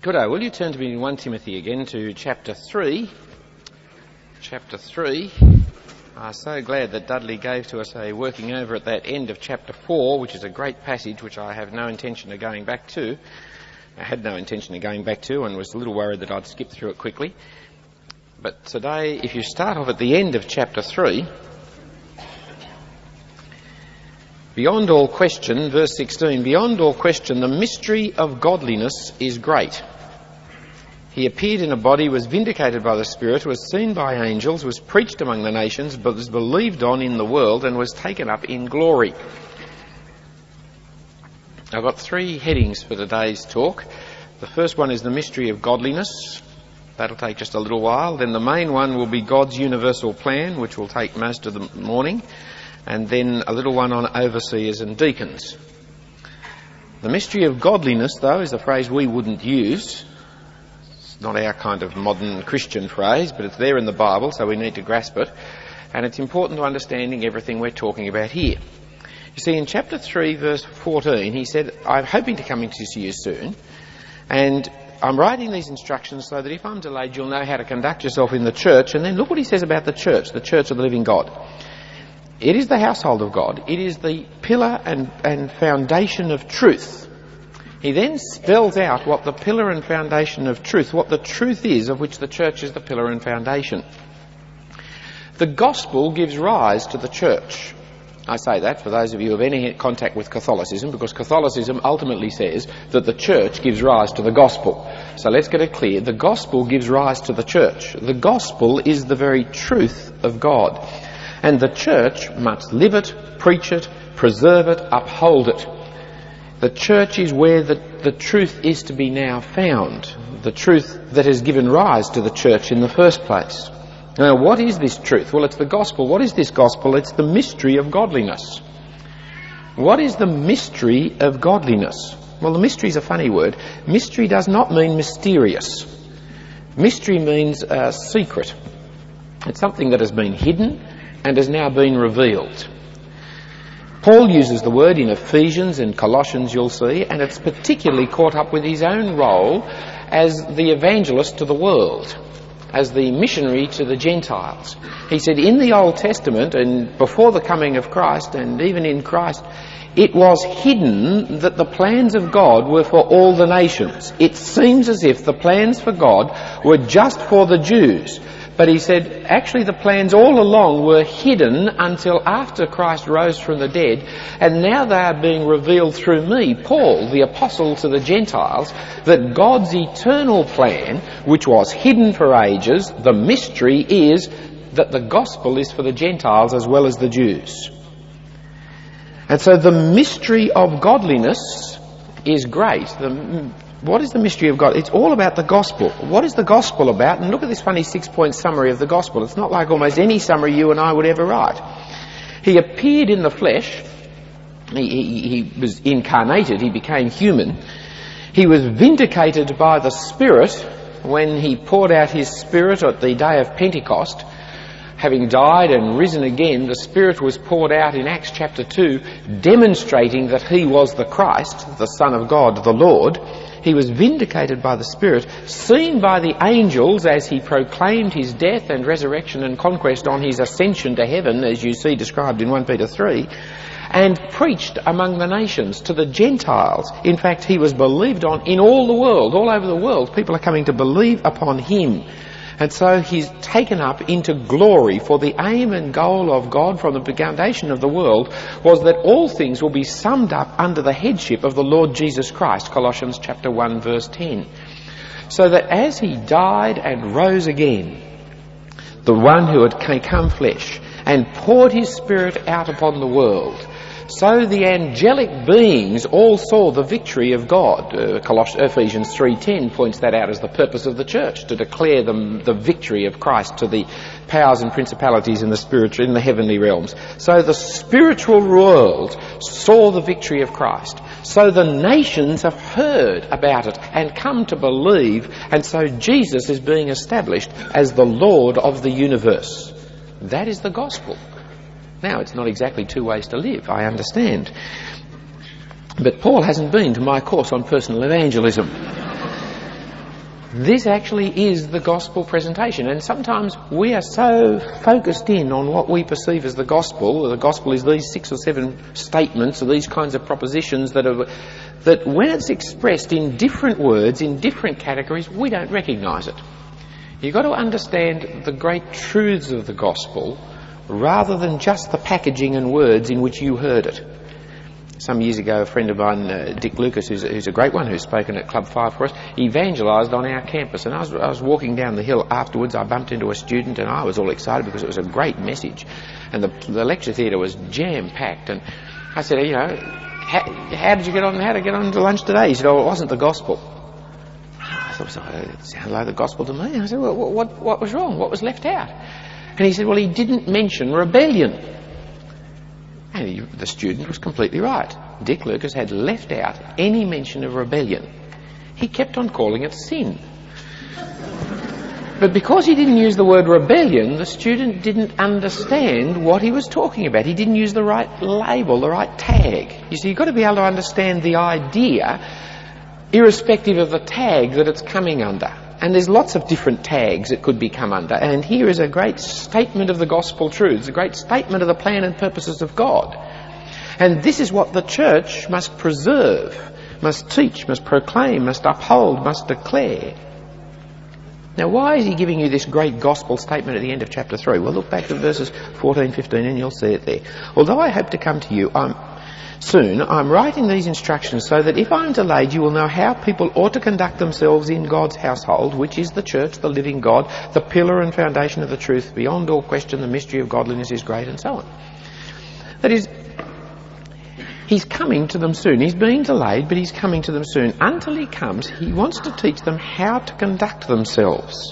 Goodo, will you turn to me in 1 Timothy again to chapter 3? Chapter 3. I'm so glad that Dudley gave to us a working over at that end of chapter 4, which is a great passage which I have no intention of going back to. I had no intention of going back to and was a little worried that I'd skip through it quickly. But today, if you start off at the end of chapter 3, beyond all question, verse 16, beyond all question, the mystery of godliness is great. He appeared in a body, was vindicated by the Spirit, was seen by angels, was preached among the nations, but was believed on in the world and was taken up in glory. I've got 3 headings for today's talk. The first one is the mystery of godliness. That'll take just a little while. Then the main one will be God's universal plan, which will take most of the morning. And then a little one on overseers and deacons. The mystery of godliness, though, is a phrase we wouldn't use. It's not our kind of modern Christian phrase, but it's there in the Bible, so we need to grasp it. And it's important to understanding everything we're talking about here. You see, in chapter 3, verse 14, he said, I'm hoping to come into see you soon, and I'm writing these instructions so that if I'm delayed, you'll know how to conduct yourself in the church. And then look what he says about the church of the living God. It is the household of God. It is the pillar and foundation of truth. He then spells out what the pillar and foundation of truth, what the truth is of which the church is the pillar and foundation. The gospel gives rise to the church. I say that for those of you who have any contact with Catholicism, because Catholicism ultimately says that the church gives rise to the gospel. So let's get it clear. The gospel gives rise to the church. The gospel is the very truth of God. And the church must live it, preach it, preserve it, uphold it. The church is where the truth is to be now found. The truth that has given rise to the church in the first place. Now, what is this truth? Well, it's the gospel. What is this gospel? It's the mystery of godliness. What is the mystery of godliness? Well, the mystery is a funny word. Mystery does not mean mysterious. Mystery means secret. It's something that has been hidden and has now been revealed. Paul uses the word in Ephesians and Colossians, you'll see, and it's particularly caught up with his own role as the evangelist to the world, as the missionary to the Gentiles. He said in the Old Testament and before the coming of Christ and even in Christ, it was hidden that the plans of God were for all the nations. It seems as if the plans for God were just for the Jews. But he said, actually the plans all along were hidden until after Christ rose from the dead, and now they are being revealed through me, Paul, the apostle to the Gentiles, that God's eternal plan, which was hidden for ages, the mystery is that the gospel is for the Gentiles as well as the Jews. And so the mystery of godliness is great. What is the mystery of God? It's all about the gospel. What is the gospel about? And look at this funny 6-point summary of the gospel. It's not like almost any summary you and I would ever write. He appeared in the flesh. He was incarnated. He became human. He was vindicated by the Spirit when he poured out his Spirit at the day of Pentecost. Having died and risen again, the Spirit was poured out in Acts chapter 2, demonstrating that he was the Christ, the Son of God, the Lord. He was vindicated by the Spirit, seen by the angels as he proclaimed his death and resurrection and conquest on his ascension to heaven, as you see described in 1 Peter 3, and preached among the nations to the Gentiles. In fact, he was believed on in all the world, all over the world. People are coming to believe upon him. And so he's taken up into glory, for the aim and goal of God from the foundation of the world was that all things will be summed up under the headship of the Lord Jesus Christ, Colossians chapter 1 verse 10. So that as he died and rose again, the one who had become flesh and poured his Spirit out upon the world, so the angelic beings all saw the victory of God. Ephesians 3:10 points that out as the purpose of the church, to declare the victory of Christ to the powers and principalities in the heavenly realms. So the spiritual world saw the victory of Christ. So the nations have heard about it and come to believe, and so Jesus is being established as the Lord of the universe. That is the gospel. Now, it's not exactly 2 ways to live, I understand. But Paul hasn't been to my course on personal evangelism. This actually is the gospel presentation, and sometimes we are so focused in on what we perceive as the gospel. The gospel is these 6 or 7 statements or these kinds of propositions that when it's expressed in different words, in different categories, we don't recognise it. You've got to understand the great truths of the gospel rather than just the packaging and words in which you heard it. Some years ago, a friend of mine, Dick Lucas, who's a great one, who's spoken at Club 5 for us, he evangelised on our campus. And I was walking down the hill afterwards. I bumped into a student and I was all excited because it was a great message. And the lecture theatre was jam-packed. And I said, how did you get on to lunch today? He said, it wasn't the gospel. I thought, it sounded like the gospel to me. I said, well, what was wrong? What was left out? And he said, well, he didn't mention rebellion. And the student was completely right. Dick Lucas had left out any mention of rebellion. He kept on calling it sin. But because he didn't use the word rebellion, the student didn't understand what he was talking about. He didn't use the right label, the right tag. You see, you've got to be able to understand the idea irrespective of the tag that it's coming under. And there's lots of different tags it could become under. And here is a great statement of the gospel truths, a great statement of the plan and purposes of God. And this is what the church must preserve, must teach, must proclaim, must uphold, must declare. Now, why is he giving you this great gospel statement at the end of chapter 3? Well, look back to verses 14, 15 and you'll see it there. Although I hope to come to you soon, I'm writing these instructions so that if I'm delayed, you will know how people ought to conduct themselves in God's household, which is the church, the living God, the pillar and foundation of the truth. Beyond all question, the mystery of godliness is great, and so on. That is, he's coming to them soon. He's being delayed, but he's coming to them soon. Until he comes, he wants to teach them how to conduct themselves.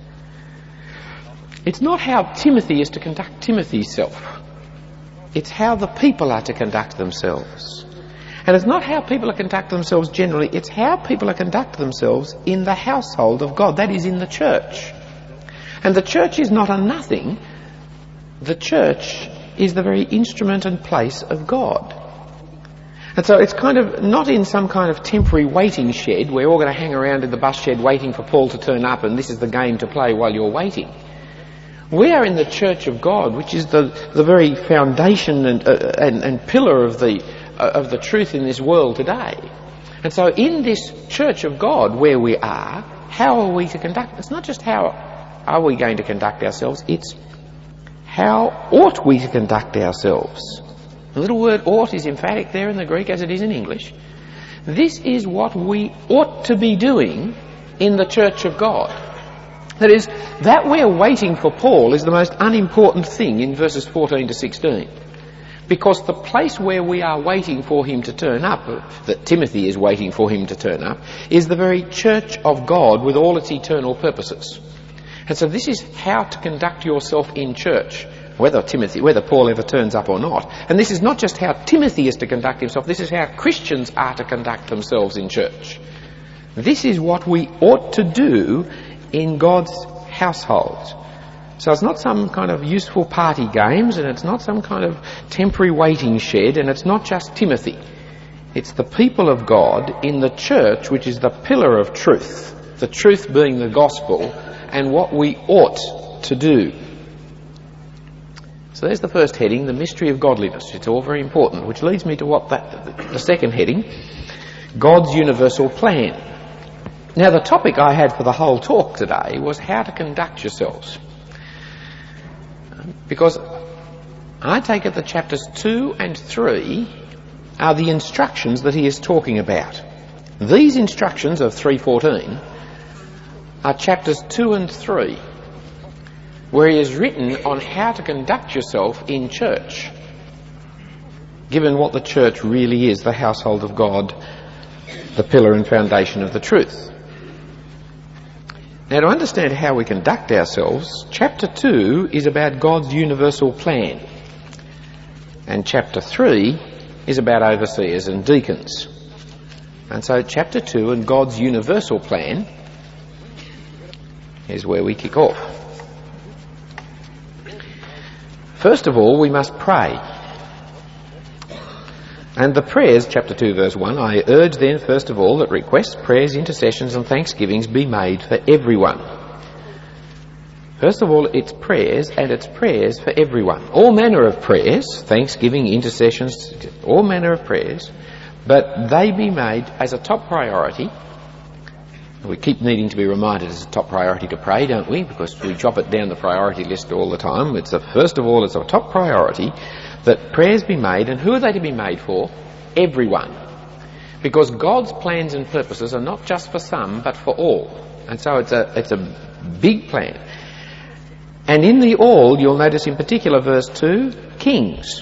It's not how Timothy is to conduct Timothy's self. It's how the people are to conduct themselves. And it's not how people are to conduct themselves generally, it's how people are to conduct themselves in the household of God, that is, in the church. And the church is not a nothing. The church is the very instrument and place of God. And so it's kind of not in some kind of temporary waiting shed where we're all going to hang around in the bus shed waiting for Paul to turn up and this is the game to play while you're waiting. We are in the church of God, which is the very foundation and pillar of the truth in this world today. And so in this church of God where we are, how are we to conduct? It's not just how are we going to conduct ourselves, it's how ought we to conduct ourselves. The little word ought is emphatic there in the Greek as it is in English. This is what we ought to be doing in the church of God. That is, that we're waiting for Paul is the most unimportant thing in verses 14 to 16. Because the place where we are waiting for him to turn up, that Timothy is waiting for him to turn up, is the very church of God with all its eternal purposes. And so this is how to conduct yourself in church, whether Paul ever turns up or not. And this is not just how Timothy is to conduct himself, this is how Christians are to conduct themselves in church. This is what we ought to do in God's household. So it's not some kind of useful party games, and it's not some kind of temporary waiting shed, and it's not just Timothy. It's the people of God in the church, which is the pillar of truth, the truth being the gospel, and what we ought to do. So there's the first heading, the mystery of godliness. It's all very important, which leads me to the second heading, God's universal plan. Now, the topic I had for the whole talk today was how to conduct yourselves. Because I take it that chapters 2 and 3 are the instructions that he is talking about. These instructions of 3:14 are chapters 2 and 3, where he has written on how to conduct yourself in church, given what the church really is, the household of God, the pillar and foundation of the truth. Now, to understand how we conduct ourselves, chapter 2 is about God's universal plan, and chapter 3 is about overseers and deacons. And so chapter 2 and God's universal plan is where we kick off. First of all, we must pray. And the prayers, chapter 2, verse 1, I urge then, first of all, that requests, prayers, intercessions and thanksgivings be made for everyone. First of all, it's prayers, and it's prayers for everyone. All manner of prayers, thanksgiving, intercessions, all manner of prayers, but they be made as a top priority. We keep needing to be reminded it's a top priority to pray, don't we? Because we chop it down the priority list all the time. First of all, it's a top priority that prayers be made, and who are they to be made for? Everyone. Because God's plans and purposes are not just for some, but for all. And so it's a big plan. And in the all, you'll notice in particular verse 2, kings.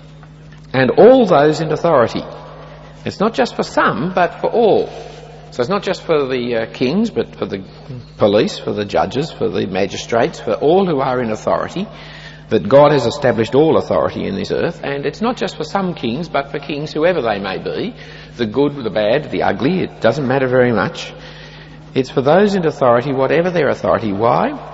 And all those in authority. It's not just for some, but for all. So it's not just for the kings, but for the police, for the judges, for the magistrates, for all who are in authority, that God has established all authority in this earth. And it's not just for some kings, but for kings whoever they may be, the good, the bad, the ugly, it doesn't matter very much. It's for those in authority, whatever their authority. Why?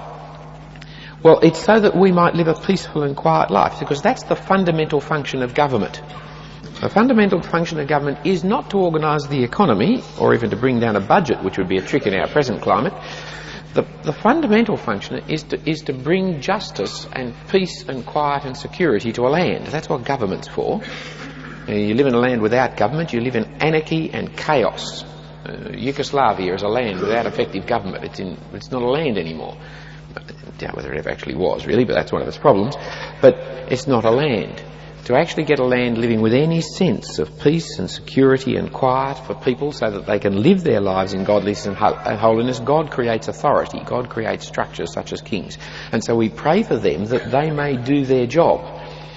Well, it's so that we might live a peaceful and quiet life, because that's the fundamental function of government. The fundamental function of government is not to organise the economy, or even to bring down a budget, which would be a trick in our present climate. The fundamental function is to bring justice and peace and quiet and security to a land. That's what government's for. You live in a land without government, you live in anarchy and chaos. Yugoslavia is a land without effective government. It's not a land anymore. I doubt whether it ever actually was, really, but that's one of its problems. But it's not a land. To actually get a land living with any sense of peace and security and quiet for people so that they can live their lives in godliness and holiness, God creates authority. God creates structures such as kings. And so we pray for them that they may do their job.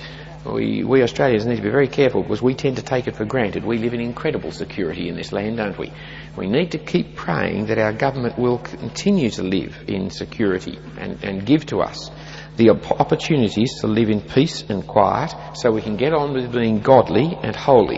We Australians need to be very careful, because we tend to take it for granted. We live in incredible security in this land, don't we? We need to keep praying that our government will continue to live in security and give to us the opportunities to live in peace and quiet so we can get on with being godly and holy.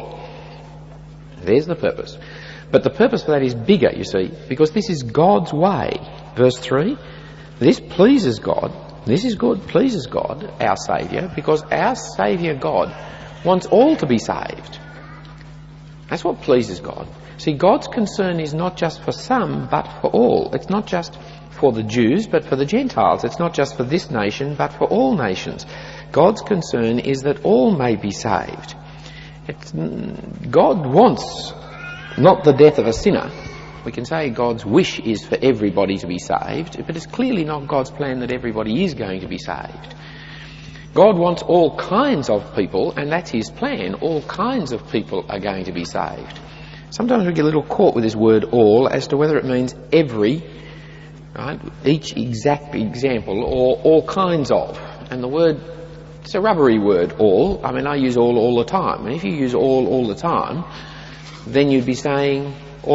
There's the purpose. But the purpose for that is bigger, you see, because this is God's way. Verse 3, this pleases God. This is good, pleases God, our Saviour, because our Saviour God wants all to be saved. That's what pleases God. See, God's concern is not just for some, but for all. It's not just for the Jews, but for the Gentiles. It's not just for this nation, but for all nations. God's concern is that all may be saved. God wants not the death of a sinner. We can say God's wish is for everybody to be saved, but it's clearly not God's plan that everybody is going to be saved. God wants all kinds of people, and that's his plan. All kinds of people are going to be saved. Sometimes we get a little caught with this word all as to whether it means every, right, each exact example, or all kinds of. And the word, it's a rubbery word, all. I mean, I use all the time. And if you use all the time, then you'd be saying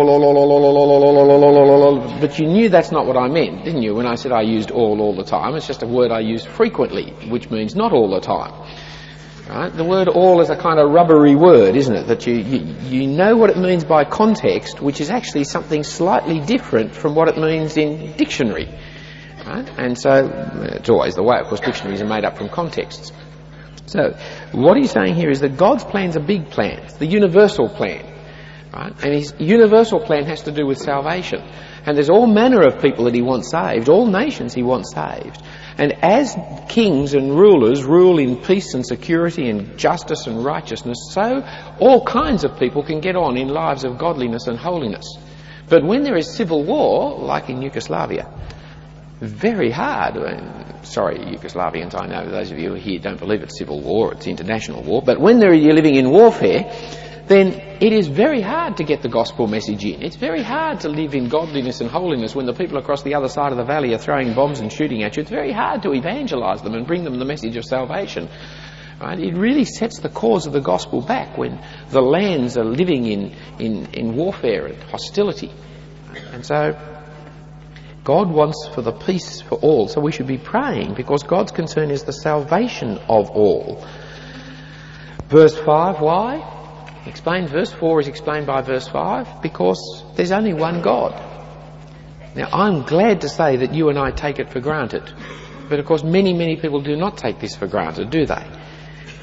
all, but you knew that's not what I meant, didn't you, when I said I used all the time? It's just a word I use frequently, which means not all the time. Right? The word all is a kind of rubbery word, isn't it? That you know what it means by context, which is actually something slightly different from what it means in dictionary. Right? And so, it's always the way, of course, dictionaries are made up from contexts. So, what he's saying here is that God's plan's a big plan. It's the universal plan. Right? And his universal plan has to do with salvation. And there's all manner of people that he wants saved, all nations he wants saved. And as kings and rulers rule in peace and security and justice and righteousness, so all kinds of people can get on in lives of godliness and holiness. But when there is civil war, like in Yugoslavia, very hard. Sorry, Yugoslavians, I know those of you here don't believe it's civil war, it's international war. But when you're living in warfare, then it is very hard to get the gospel message in. It's very hard to live in godliness and holiness when the people across the other side of the valley are throwing bombs and shooting at you. It's very hard to evangelise them and bring them the message of salvation. Right? It really sets the cause of the gospel back when the lands are living in warfare and hostility. And so God wants for the peace for all. So we should be praying, because God's concern is the salvation of all. Verse 5, why? Explained. Verse 4 is explained by verse 5, because there's only one God. Now, I'm glad to say that you and I take it for granted, but of course many people do not take this for granted, do they?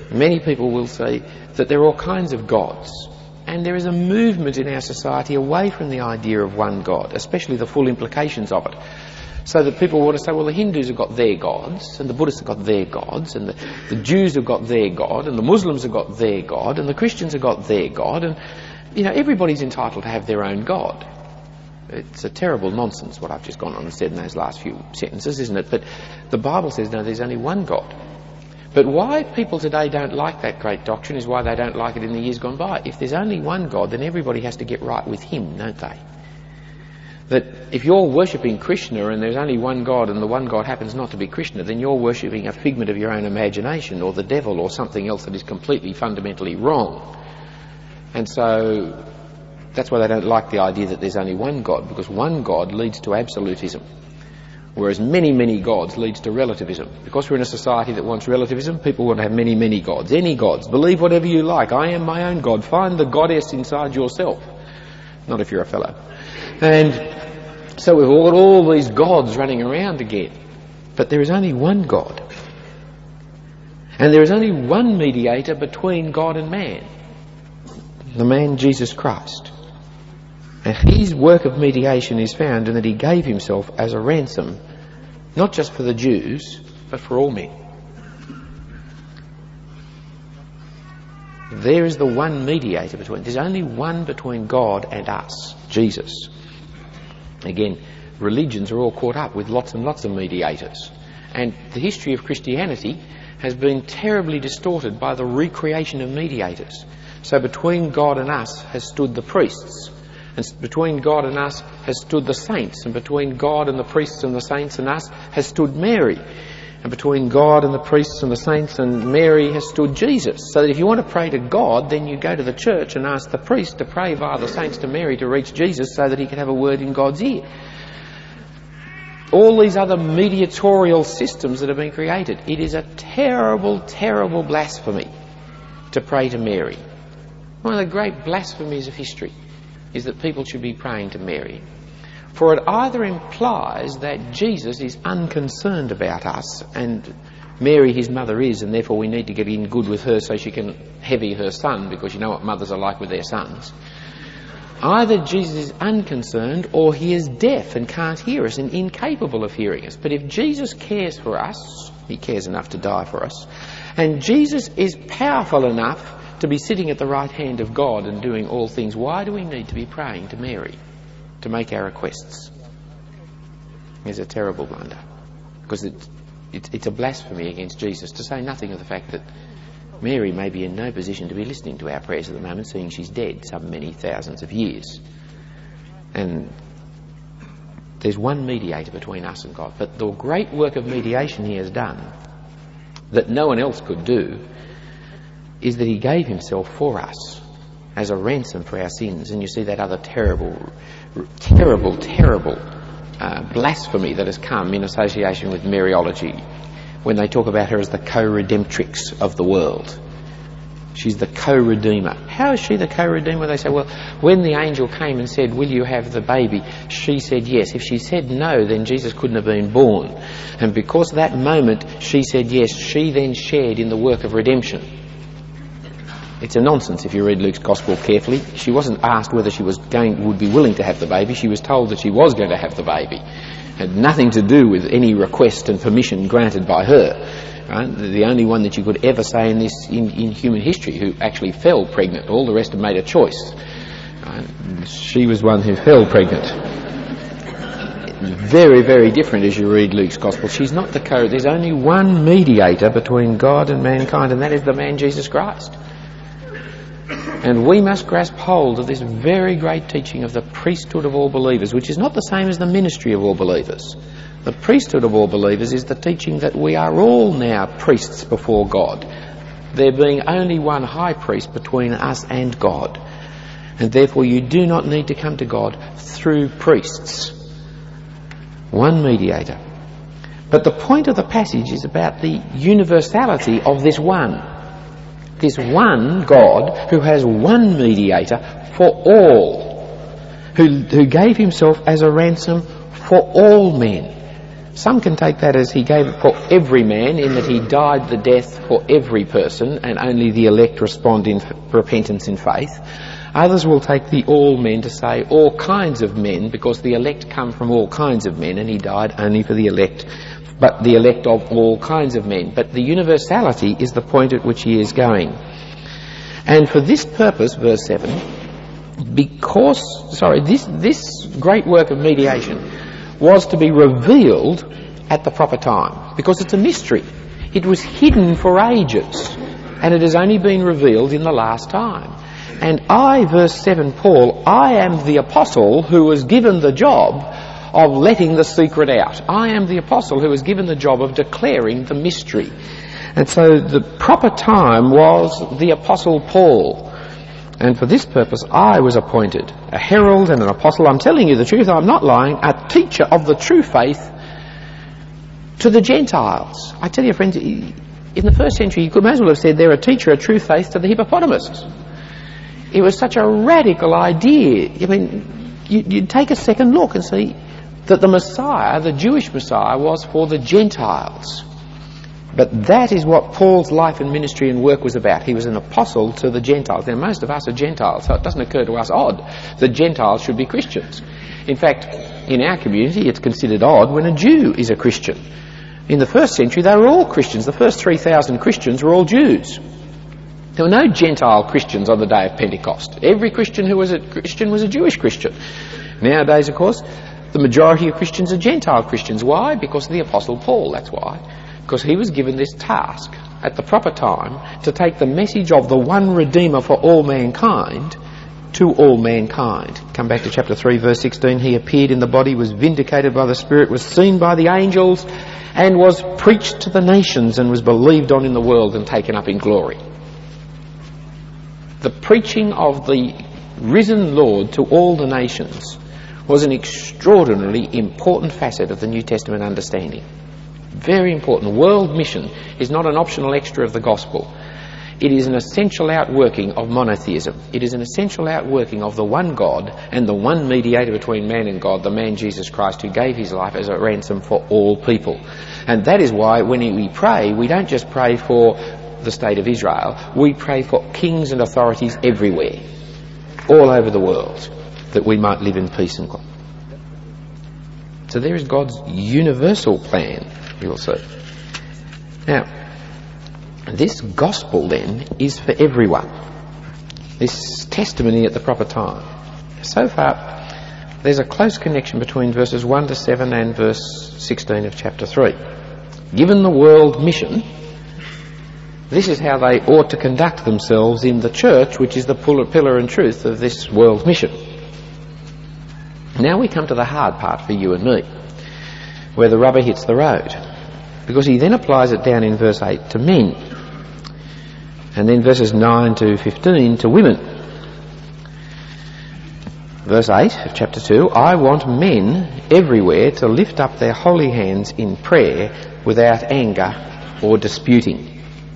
Many people will say that there are all kinds of gods, and there is a movement in our society away from the idea of one God, especially the full implications of it. So that people want to say, well, the Hindus have got their gods, and the Buddhists have got their gods, and the Jews have got their God, and the Muslims have got their God, and the Christians have got their God, and, everybody's entitled to have their own God. It's a terrible nonsense what I've just gone on and said in those last few sentences, isn't it? But the Bible says, no, there's only one God. But why people today don't like that great doctrine is why they don't like it in the years gone by. If there's only one God, then everybody has to get right with him, don't they? That if you're worshipping Krishna and there's only one God and the one God happens not to be Krishna, then you're worshipping a figment of your own imagination or the devil or something else that is completely fundamentally wrong. And so that's why they don't like the idea that there's only one God, because one God leads to absolutism, whereas many, many gods leads to relativism. Because we're in a society that wants relativism, people want to have many, many gods. Any gods. Believe whatever you like. I am my own God. Find the goddess inside yourself. Not if you're a fellow. And so we've got all these gods running around again. But there is only one God. And there is only one mediator between God and man. The man Jesus Christ. And his work of mediation is found in that he gave himself as a ransom, not just for the Jews, but for all men. There is the one mediator between. There's only one between God and us, Jesus. Again, religions are all caught up with lots and lots of mediators. And the history of Christianity has been terribly distorted by the recreation of mediators. So between God and us has stood the priests. And between God and us has stood the saints. And between God and the priests and the saints and us has stood Mary. And between God and the priests and the saints and Mary has stood Jesus. So that if you want to pray to God, then you go to the church and ask the priest to pray via the saints to Mary to reach Jesus so that he can have a word in God's ear. All these other mediatorial systems that have been created, it is a terrible, terrible blasphemy to pray to Mary. One of the great blasphemies of history is that people should be praying to Mary. For it either implies that Jesus is unconcerned about us and Mary his mother is, and therefore we need to get in good with her so she can heavy her son, because you know what mothers are like with their sons. Either Jesus is unconcerned or he is deaf and can't hear us and incapable of hearing us. But if Jesus cares for us, he cares enough to die for us, and Jesus is powerful enough to be sitting at the right hand of God and doing all things, why do we need to be praying to Mary to make our requests? It's a terrible blunder, because it's a blasphemy against Jesus, to say nothing of the fact that Mary may be in no position to be listening to our prayers at the moment, seeing she's dead some many thousands of years. And there's one mediator between us and God. But the great work of mediation he has done, that no one else could do, is that he gave himself for us as a ransom for our sins. And you see that other terrible blasphemy that has come in association with Mariology, when they talk about her as the co-redemptrix of the world. She's the co-redeemer. How is she the co-redeemer? They say, well, when the angel came and said, will you have the baby? She said yes. If she said no, then Jesus couldn't have been born. And because that moment she said yes, she then shared in the work of redemption. It's a nonsense if you read Luke's Gospel carefully. She wasn't asked whether she would be willing to have the baby. She was told that she was going to have the baby. It had nothing to do with any request and permission granted by her. Right? The only one that you could ever say in human history who actually fell pregnant. All the rest have made a choice. Right? She was one who fell pregnant. Very, very different as you read Luke's Gospel. She's not the There's only one mediator between God and mankind, and that is the man Jesus Christ. And we must grasp hold of this very great teaching of the priesthood of all believers, which is not the same as the ministry of all believers. The priesthood of all believers is the teaching that we are all now priests before God, there being only one high priest between us and God. And therefore you do not need to come to God through priests. One mediator. But the point of the passage is about the universality of this one. This one God who has one mediator for all, who gave himself as a ransom for all men. Some can take that as he gave it for every man, in that he died the death for every person and only the elect respond in repentance in faith. Others will take the all men to say all kinds of men, because the elect come from all kinds of men and he died only for the elect, but the elect of all kinds of men. But the universality is the point at which he is going. And for this purpose, verse 7, this great work of mediation was to be revealed at the proper time, because it's a mystery. It was hidden for ages, and it has only been revealed in the last time. And I, verse 7, Paul, I am the apostle who was given the job of letting the secret out. I am the apostle who was given the job of declaring the mystery. And so the proper time was the apostle Paul. And for this purpose I was appointed, a herald and an apostle. I'm telling you the truth, I'm not lying, a teacher of the true faith to the Gentiles. I tell you, friends, in the first century you may as well have said they're a teacher of true faith to the hippopotamus. It was such a radical idea. I mean, you'd take a second look and see that the Messiah, the Jewish Messiah, was for the Gentiles. But that is what Paul's life and ministry and work was about. He was an apostle to the Gentiles. Now, most of us are Gentiles, so it doesn't occur to us odd that Gentiles should be Christians. In fact, in our community, it's considered odd when a Jew is a Christian. In the first century, they were all Christians. The first 3,000 Christians were all Jews. There were no Gentile Christians on the day of Pentecost. Every Christian who was a Christian was a Jewish Christian. Nowadays, of course, the majority of Christians are Gentile Christians. Why? Because of the Apostle Paul, that's why. Because he was given this task at the proper time to take the message of the one Redeemer for all mankind to all mankind. Come back to chapter 3, verse 16. He appeared in the body, was vindicated by the Spirit, was seen by the angels, and was preached to the nations, and was believed on in the world and taken up in glory. The preaching of the risen Lord to all the nations was an extraordinarily important facet of the New Testament understanding. Very important. World mission is not an optional extra of the gospel. It is an essential outworking of monotheism. It is an essential outworking of the one God and the one mediator between man and God, the man Jesus Christ, who gave his life as a ransom for all people. And that is why when we pray, we don't just pray for the state of Israel. We pray for kings and authorities everywhere, all over the world, that we might live in peace and God. So there is God's universal plan, you will see. Now, this gospel then is for everyone. This testimony at the proper time. So far, there's a close connection between verses 1 to 7 and verse 16 of chapter 3. Given the world mission, this is how they ought to conduct themselves in the church, which is the pillar and truth of this world mission. Now we come to the hard part for you and me, where the rubber hits the road, because he then applies it down in verse 8 to men, and then verses 9 to 15 to women. Verse 8 of chapter 2, I want men everywhere to lift up their holy hands in prayer without anger or disputing.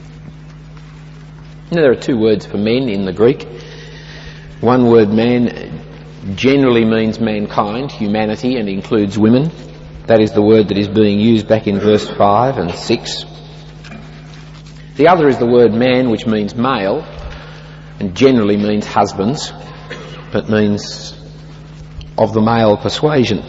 Now, there are two words for men in the Greek. One word, man, generally means mankind, humanity, and includes women. That is the word that is being used back in verse 5 and 6. The other is the word man, which means male, and generally means husbands, but means of the male persuasion.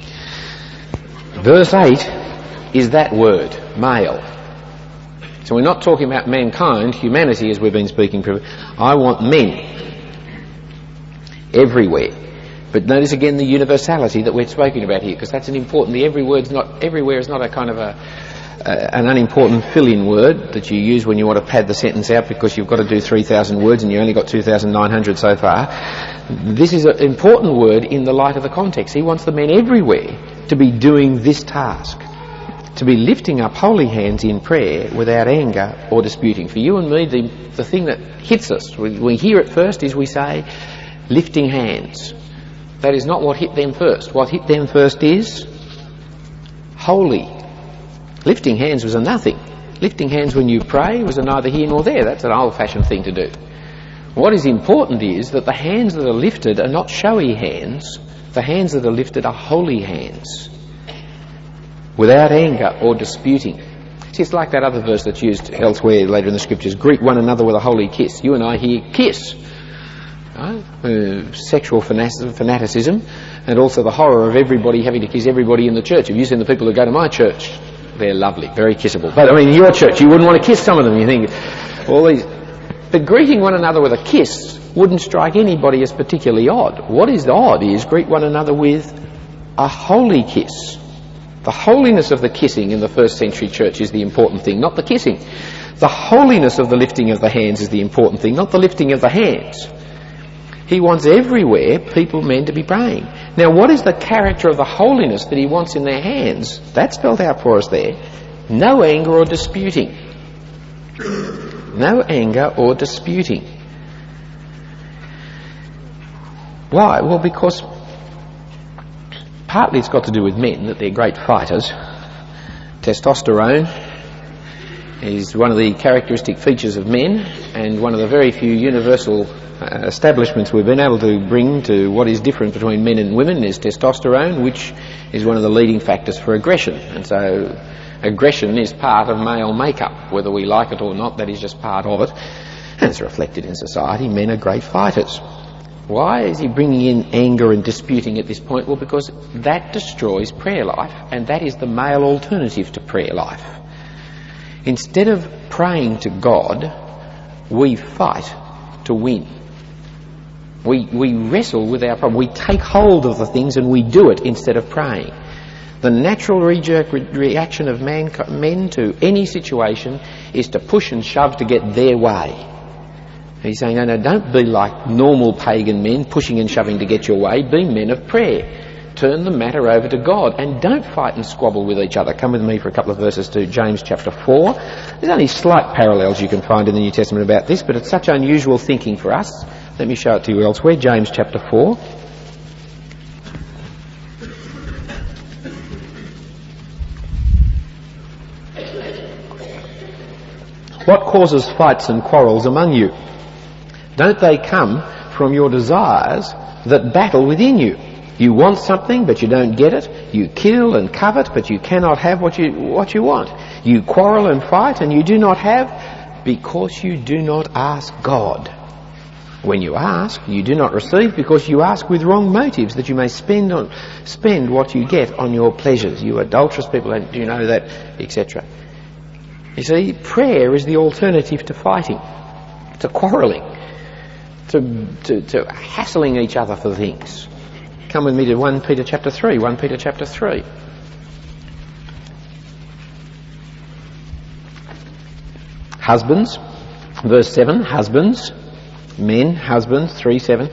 Verse 8 is that word, male. So we're not talking about mankind, humanity, as we've been speaking. I want men everywhere. But notice again the universality that we're speaking about here, because that's an important. The everywhere is not a kind of an unimportant fill-in word that you use when you want to pad the sentence out because you've got to do 3,000 words and you only got 2,900 so far. This is an important word in the light of the context. He wants the men everywhere to be doing this task, to be lifting up holy hands in prayer without anger or disputing. For you and me, the thing that hits us, we hear it first, is we say, lifting hands. That is not what hit them first. What hit them first is holy. Lifting hands was a nothing. Lifting hands when you pray was a neither here nor there. That's an old-fashioned thing to do. What is important is that the hands that are lifted are not showy hands. The hands that are lifted are holy hands. without anger or disputing. It's like that other verse that's used elsewhere later in the scriptures, greet one another with a holy kiss. You and I hear kiss. Right? Sexual fanaticism, and also the horror of everybody having to kiss everybody in the church. Have you seen the people who go to my church? They're lovely, very kissable. But I mean, your church, you wouldn't want to kiss some of them. You think all these. But greeting one another with a kiss wouldn't strike anybody as particularly odd. What is odd is greet one another with a holy kiss. The holiness of the kissing in the first century church is the important thing, not the kissing. The holiness of the lifting of the hands is the important thing, not the lifting of the hands. He wants everywhere men to be praying. Now, what is the character of the holiness that he wants in their hands? That's spelled out for us there. No anger or disputing. No anger or disputing. Why? Well, because partly it's got to do with men, that they're great fighters. Testosterone is one of the characteristic features of men, and one of the very few universal establishments we've been able to bring to what is different between men and women is testosterone, which is one of the leading factors for aggression. And so aggression is part of male makeup, whether we like it or not. That is just part of it, and it's reflected in society. Men are great fighters. Why is he bringing in anger and disputing at this point? Well, because that destroys prayer life, and that is the male alternative to prayer life. Instead of praying to God, we fight to win. We wrestle with our problem. We take hold of the things and we do it instead of praying. The natural reaction of men to any situation is to push and shove to get their way. He's saying, no, don't be like normal pagan men, pushing and shoving to get your way. Be men of prayer. Turn the matter over to God, and don't fight and squabble with each other. Come with me for a couple of verses to James chapter 4. There's only slight parallels you can find in the New Testament about this, but it's such unusual thinking for us. Let me show it to you elsewhere. James chapter 4. What causes fights and quarrels among you? Don't they come from your desires that battle within you? You want something, but you don't get it. You kill and covet, but you cannot have what you want. You quarrel and fight, and you do not have because you do not ask God. When you ask, you do not receive because you ask with wrong motives, that you may spend what you get on your pleasures. You adulterous people, do you know that, etc. You see, prayer is the alternative to fighting, to quarrelling, to hassling each other for things. Come with me to 1 Peter chapter 3. 1 Peter chapter 3. Husbands, verse 7. Husbands, men, husbands, 3:7.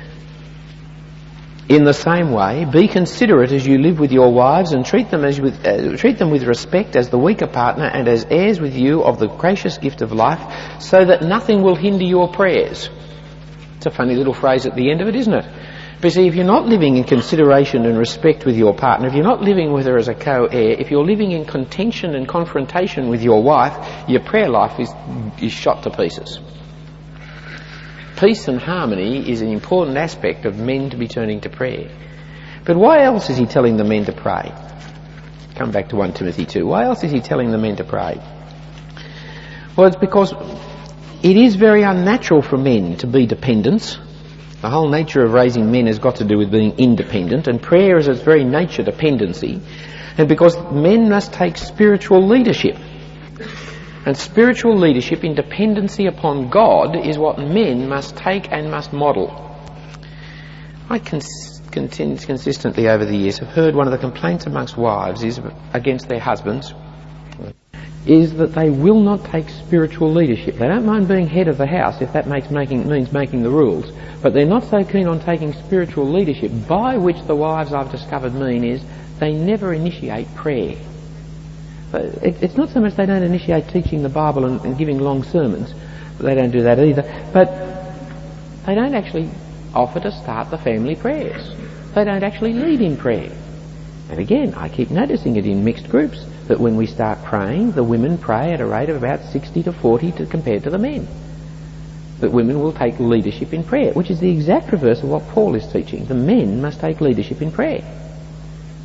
In the same way, be considerate as you live with your wives, and treat them with respect as the weaker partner and as heirs with you of the gracious gift of life, so that nothing will hinder your prayers. It's a funny little phrase at the end of it, isn't it? But see, if you're not living in consideration and respect with your partner, if you're not living with her as a co-heir, if you're living in contention and confrontation with your wife, your prayer life is shot to pieces. Peace and harmony is an important aspect of men to be turning to prayer. But why else is he telling the men to pray? Come back to 1 Timothy 2. Why else is he telling the men to pray? Well, it's because it is very unnatural for men to be dependents. The whole nature of raising men has got to do with being independent, and prayer is its very nature dependency. And because men must take spiritual leadership. And spiritual leadership in dependency upon God is what men must take and must model. I consistently over the years have heard one of the complaints amongst wives against their husbands is that they will not take spiritual leadership. They don't mind being head of the house if that means making the rules, but they're not so keen on taking spiritual leadership, by which the wives I've discovered mean is they never initiate prayer. It's not so much they don't initiate teaching the Bible and giving long sermons. They don't do that either. But they don't actually offer to start the family prayers. They don't actually lead in prayer. And again, I keep noticing it in mixed groups, that when we start praying, the women pray at a rate of about 60 to 40 compared to the men. That women will take leadership in prayer, which is the exact reverse of what Paul is teaching. The men must take leadership in prayer.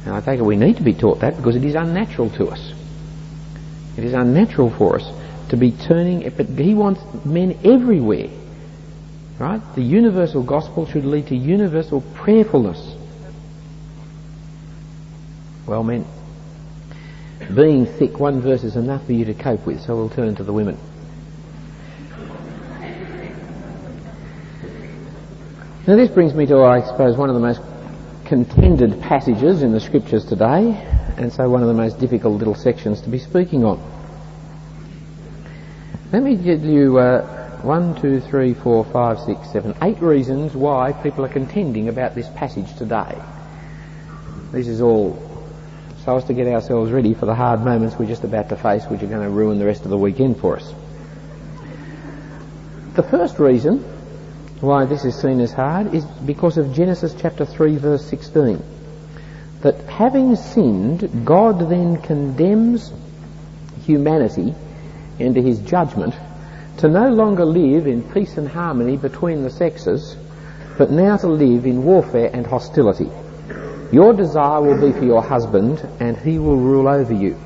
And I take it we need to be taught that because it is unnatural to us. It is unnatural for us to be turning, but he wants men everywhere. Right? The universal gospel should lead to universal prayerfulness. Well, men, being thick, one verse is enough for you to cope with, so we'll turn to the women. Now this brings me to, I suppose, one of the most contended passages in the scriptures today, and so one of the most difficult little sections to be speaking on. Let me give you 1, 2, 3, 4, 5, 6, 7, 8 reasons why people are contending about this passage today. This is all so as to get ourselves ready for the hard moments we're just about to face, which are going to ruin the rest of the weekend for us. The first reason why this is seen as hard is because of Genesis chapter 3 verse 16. That having sinned, God then condemns humanity into his judgment to no longer live in peace and harmony between the sexes, but now to live in warfare and hostility. Your desire will be for your husband, and he will rule over you.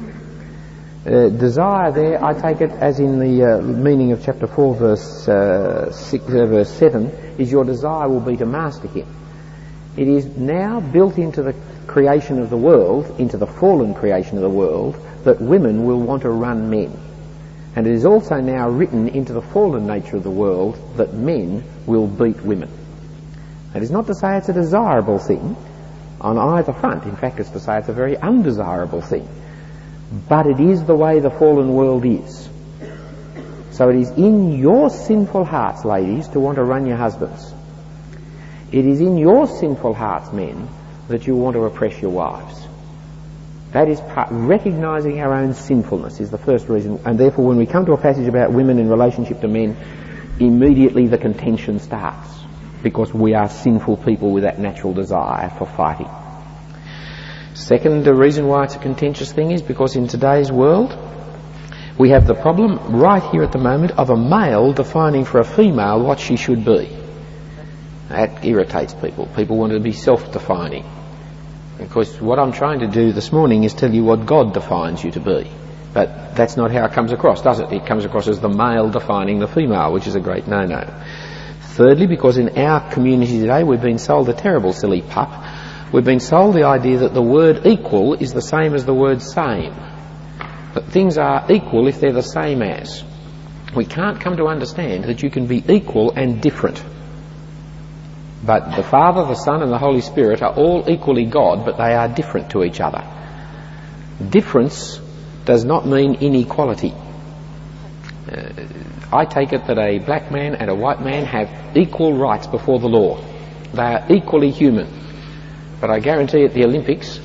Desire there, I take it as in the meaning of chapter 4 verse 7, is your desire will be to master him. It is now built into the creation of the world, into the fallen creation of the world, that women will want to run men. And it is also now written into the fallen nature of the world that men will beat women. That is not to say it's a desirable thing on either front. In fact, it's to say it's a very undesirable thing. But it is the way the fallen world is. So it is in your sinful hearts, ladies, to want to run your husbands. It is in your sinful hearts, men, that you want to oppress your wives. That is recognising our own sinfulness is the first reason. And therefore, when we come to a passage about women in relationship to men, immediately the contention starts, because we are sinful people with that natural desire for fighting. Second, the reason why it's a contentious thing is because in today's world we have the problem right here at the moment of a male defining for a female what she should be. That irritates people. People want to be self-defining. Because what I'm trying to do this morning is tell you what God defines you to be. But that's not how it comes across, does it? It comes across as the male defining the female, which is a great no-no. Thirdly, because in our community today we've been sold a terrible silly pup. We've been sold the idea that the word equal is the same as the word same. That things are equal if they're the same as. We can't come to understand that you can be equal and different. But the Father, the Son and the Holy Spirit are all equally God, but they are different to each other. Difference does not mean inequality. I take it that a black man and a white man have equal rights before the law. They are equally human. But I guarantee at the Olympics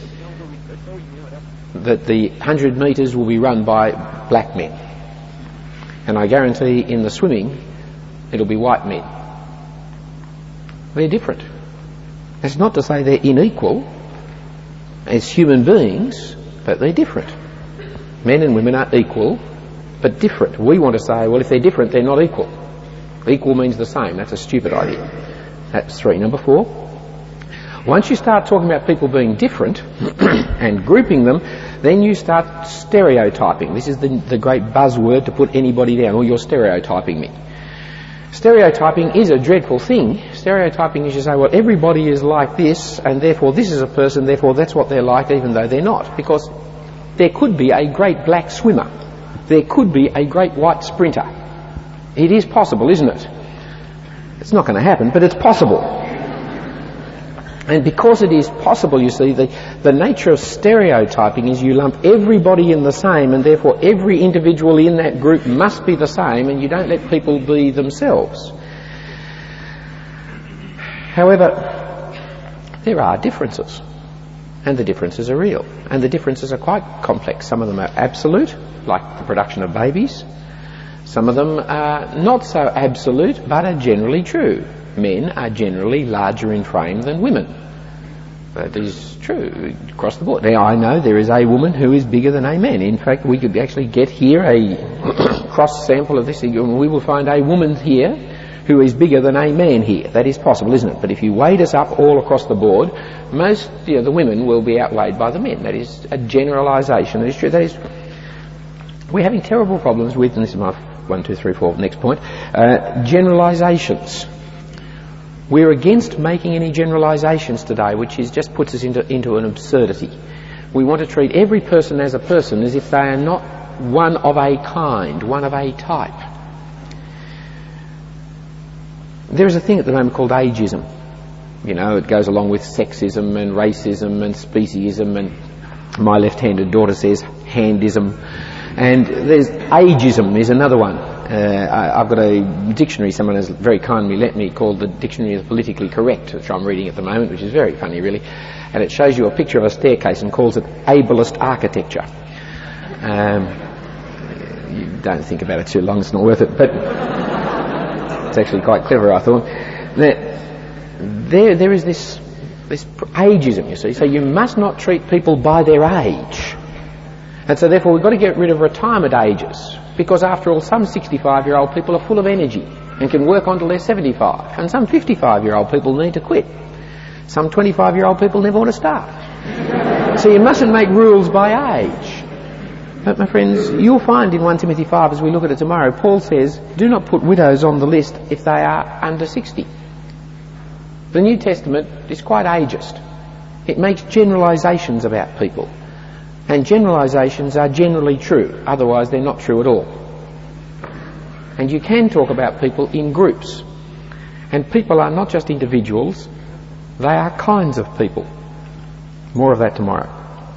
that the 100 metres will be run by black men. And I guarantee in the swimming it'll be white men. They're different. That's not to say they're unequal as human beings, but they're different. Men and women are equal, but different. We want to say, well, if they're different, they're not equal. Equal means the same. That's a stupid idea. That's 3. Number 4. Once you start talking about people being different and grouping them, then you start stereotyping. This is the great buzzword to put anybody down. Or you're stereotyping me. Stereotyping is a dreadful thing. Stereotyping is you say, well, everybody is like this, and therefore this is a person, therefore that's what they're like, even though they're not. Because there could be a great black swimmer. There could be a great white sprinter. It is possible, isn't it? It's not going to happen, but it's possible. And because it is possible, you see, the nature of stereotyping is you lump everybody in the same, and therefore every individual in that group must be the same, and you don't let people be themselves. However, there are differences, and the differences are real, and the differences are quite complex. Some of them are absolute, like the production of babies. Some of them are not so absolute, but are generally true. Men are generally larger in frame than women. That is true across the board. Now, I know there is a woman who is bigger than a man. In fact, we could actually get here a cross sample of this, and we will find a woman here who is bigger than a man here. That is possible, isn't it? But if you weighed us up all across the board, most, the women will be outweighed by the men. That is a generalisation. That is true. That is, we're having terrible problems with, and this is my 1, 2, 3, 4, next point, generalisations. We're against making any generalisations today, which just puts us into an absurdity. We want to treat every person as a person as if they are not one of a kind, one of a type. There is a thing at the moment called ageism. It goes along with sexism and racism and speciesism, and my left-handed daughter says handism. And there's ageism is another one. I've got a dictionary someone has very kindly lent me called the Dictionary of Politically Correct, which I'm reading at the moment, which is very funny really. And it shows you a picture of a staircase and calls it ableist architecture. You don't think about it too long, it's not worth it, but it's actually quite clever, I thought. There is this ageism, you see. So you must not treat people by their age. And so therefore we've got to get rid of retirement ages, because after all, some 65-year-old people are full of energy and can work on till they're 75, and some 55-year-old people need to quit. Some 25-year-old people never want to start. So you mustn't make rules by age. But my friends, you'll find in 1 Timothy 5, as we look at it tomorrow, Paul says, do not put widows on the list if they are under 60. The New Testament is quite ageist. It makes generalisations about people. And generalisations are generally true, otherwise they're not true at all. And you can talk about people in groups. And people are not just individuals, they are kinds of people. More of that tomorrow.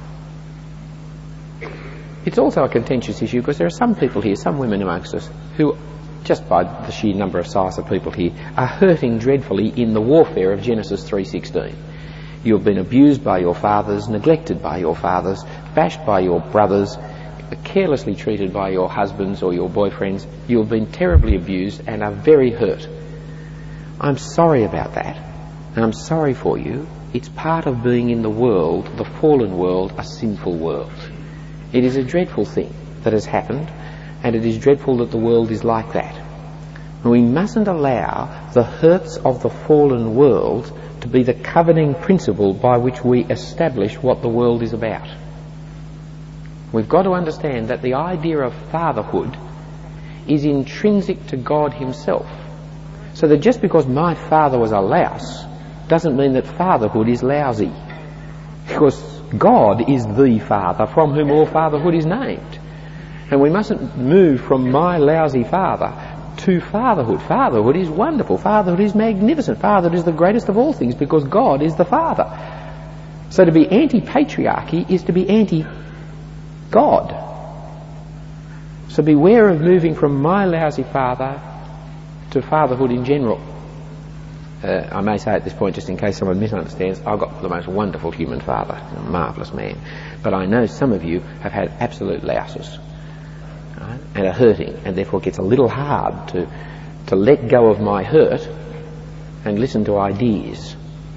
It's also a contentious issue because there are some people here, some women amongst us, who, just by the sheer number of size of people here, are hurting dreadfully in the warfare of Genesis 3:16. You have been abused by your fathers, neglected by your fathers, bashed by your brothers, carelessly treated by your husbands or your boyfriends. You have been terribly abused and are very hurt. I'm sorry about that, and I'm sorry for you. It's part of being in the world, the fallen world, a sinful world. It is a dreadful thing that has happened, and it is dreadful that the world is like that. And we mustn't allow the hurts of the fallen world to be the governing principle by which we establish what the world is about. We've got to understand that the idea of fatherhood is intrinsic to God himself. So that just because my father was a louse doesn't mean that fatherhood is lousy. Because God is the Father from whom all fatherhood is named. And we mustn't move from my lousy father to fatherhood. Fatherhood is wonderful. Fatherhood is magnificent. Fatherhood is the greatest of all things because God is the Father. So to be anti-patriarchy is to be anti-God. So beware of moving from my lousy father to fatherhood in general. I may say at this point, just in case someone misunderstands, I've got the most wonderful human father, a marvellous man. But I know some of you have had absolute louses, right, and are hurting, and therefore it gets a little hard to let go of my hurt and listen to ideas.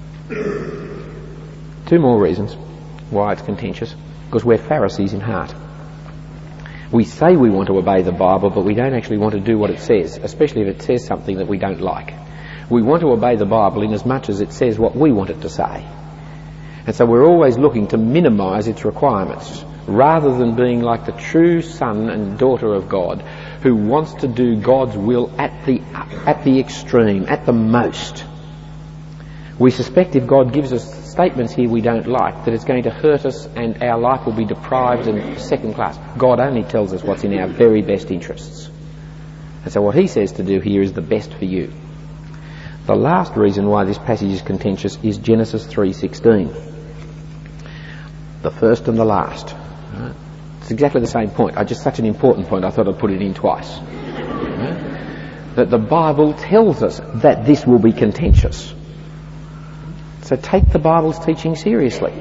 2 more reasons why it's contentious. Because we're Pharisees in heart. We say we want to obey the Bible, but we don't actually want to do what it says, especially if it says something that we don't like. We want to obey the Bible in as much as it says what we want it to say. And so we're always looking to minimise its requirements, rather than being like the true son and daughter of God, who wants to do God's will at the extreme, at the most. We suspect if God gives us statements here we don't like, that it's going to hurt us and our life will be deprived and second class. God only tells us what's in our very best interests. And so what he says to do here is the best for you. The last reason why this passage is contentious is Genesis 3:16. The first and the last. Right? It's exactly the same point. Just such an important point, I thought I'd put it in twice. Right? That the Bible tells us that this will be contentious. So take the Bible's teaching seriously.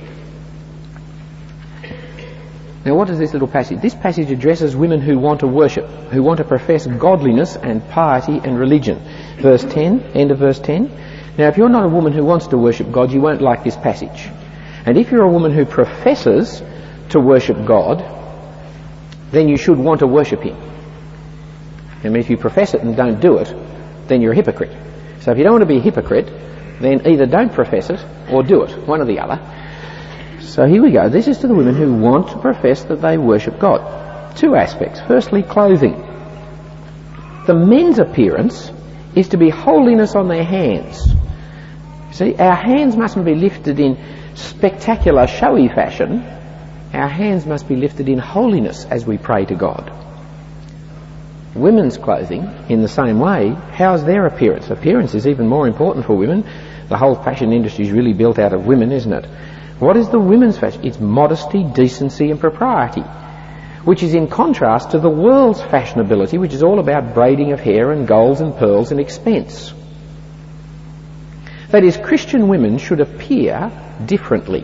Now what is this little passage? This passage addresses women who want to worship, who want to profess godliness and piety and religion. Verse 10, end of verse 10. Now if you're not a woman who wants to worship God, you won't like this passage. And if you're a woman who professes to worship God, then you should want to worship him. I mean, if you profess it and don't do it, then you're a hypocrite. So if you don't want to be a hypocrite, then either don't profess it or do it, one or the other. So here we go. This is to the women who want to profess that they worship God. Two aspects. Firstly, clothing. The men's appearance is to be holiness on their hands. See, our hands mustn't be lifted in spectacular, showy fashion. Our hands must be lifted in holiness as we pray to God. Women's clothing, in the same way, how's their appearance? Appearance is even more important for women. The whole fashion industry is really built out of women, isn't it? What is the women's fashion? It's modesty, decency and propriety, which is in contrast to the world's fashionability, which is all about braiding of hair and golds and pearls and expense. That is, Christian women should appear differently.